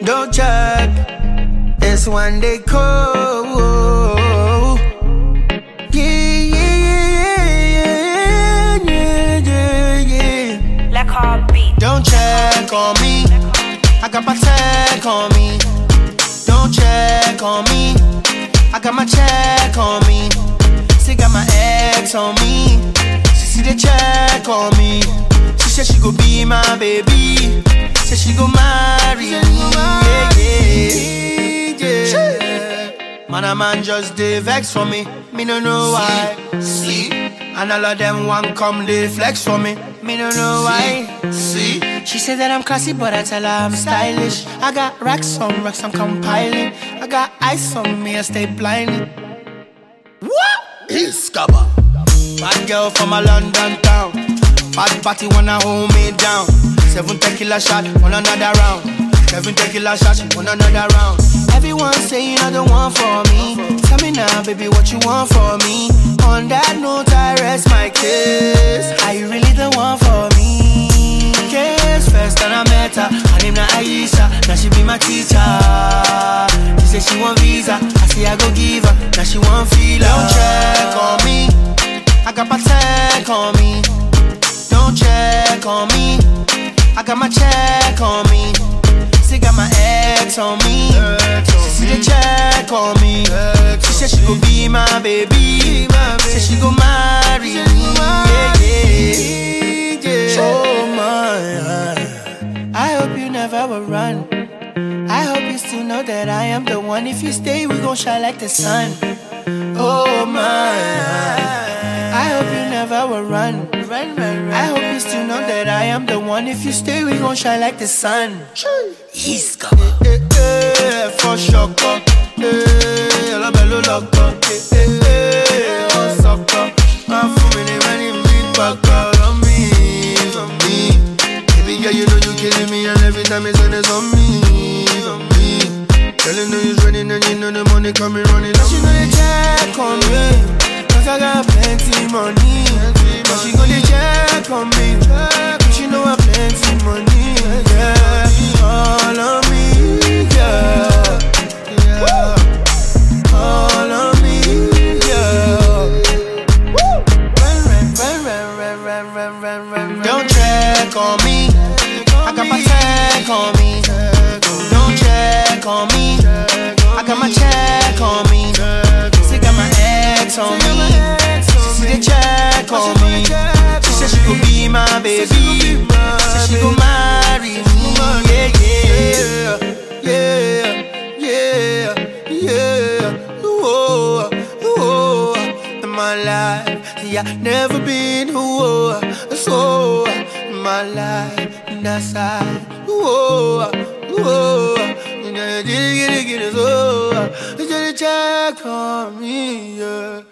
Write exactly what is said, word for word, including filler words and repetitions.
Don't check, it's one day cold. Yeah, yeah, yeah, yeah, yeah, Like heartbeat. Don't check on me, I got my tech on me. Don't check on me, I got my check on me. She got my ex on me, she see the check on me. She said she go be my baby, said she go marry me. Yeah, yeah, yeah. Man, a man just dey vex for me, me no know why. See, and all of them want come dey flex for me, me no know why. See, she said that I'm classy, but I tell her I'm stylish. I got racks on racks, I'm compiling. I got ice on me, I stay blinded. What? Iskaba. Bad girl from a London town. Bad party wanna hold me down. Seven tequila shot, one another round. Seven tequila shots, one another round. Everyone saying you're the one for me. Tell me now, baby, what you want for me. On that note, I rest my case. Are you really the one for me? Case first and I met her, her name na Aisha. Now she be my teacher. She say she want visa, I say I go give her. Now she want feel. Don't check on me, I got my tech on me. Don't check on me, I got my check on me. She got my ex on me, she see the check on me. She said she go be my baby, say she go marry me. Yeah, yeah, yeah. Oh my, I hope you never will run. I hope you still know that I am the one. If you stay, we gon' shine like the sun. Oh my, I hope you never will run. I hope you still know that I am the one. If you stay, we gon' shine like the sun. He's coming. Eh, eh, eh, for sure. Eh, la belle loco. Eh, eh, eh, oh sucker. I'm feeling many big back on me, on me. Baby girl, you know you killing me, and every time it's on, it's on me, on me. Girl, you know you're running, and you know the money coming running. She know they check on me, cause I got plenty money. But she go they check on me, she know I plenty money. Yeah, all on me, yeah, yeah. All on me, yeah. Don't check on me, I got my tech on me. Don't check on me, I got my check on me. She got my ex on me, she see the check on me. She said she go be my baby, say she go marry me. Yeah, yeah, yeah, yeah, yeah. Ooh, ooh, in my life, yeah, never been ooh, so in my life, that's how. Ooh, ooh, you know, get it, get it, get it, so you gotta check on me, yeah.